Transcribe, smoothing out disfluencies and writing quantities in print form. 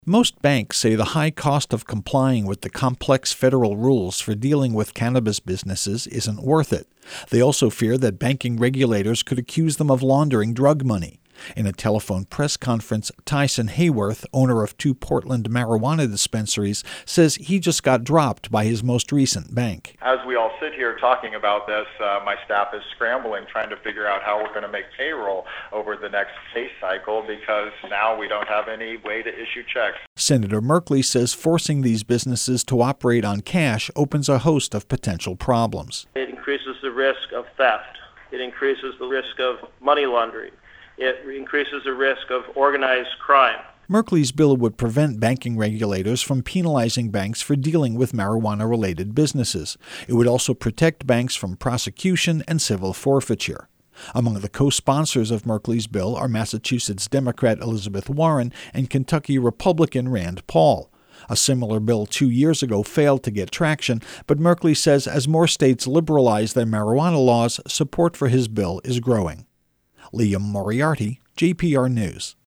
Most banks say the high cost of complying with the complex federal rules for dealing with cannabis businesses isn't worth it. They also fear that banking regulators could accuse them of laundering drug money. In a telephone press conference, Tyson Hayworth, owner of 2 Portland marijuana dispensaries, says he just got dropped by his most recent bank. As we all sit here talking about this, my staff is scrambling, trying to figure out how we're going to make payroll over the next pay cycle because now we don't have any way to issue checks. Senator Merkley says forcing these businesses to operate on cash opens a host of potential problems. It increases the risk of theft. It increases the risk of money laundering. It increases the risk of organized crime. Merkley's bill would prevent banking regulators from penalizing banks for dealing with marijuana-related businesses. It would also protect banks from prosecution and civil forfeiture. Among the co-sponsors of Merkley's bill are Massachusetts Democrat Elizabeth Warren and Kentucky Republican Rand Paul. A similar bill 2 years ago failed to get traction, but Merkley says as more states liberalize their marijuana laws, support for his bill is growing. Liam Moriarty, JPR News.